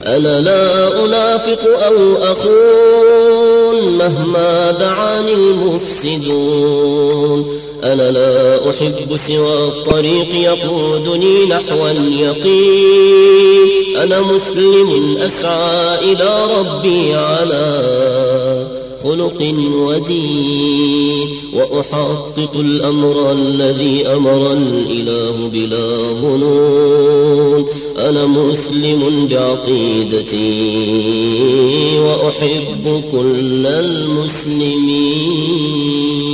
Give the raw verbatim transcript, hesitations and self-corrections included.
أنا لا أنافق أو أخون مهما دعاني المفسدون. أنا لا أحب سوى الطريق يقودني نحو اليقين. أنا مسلم أسعى إلى ربي على خلق ودين، وأحقق الأمر الذي أمر الإله بلا ظنون. أنا مسلم بعقيدتي وأحب كل المسلمين.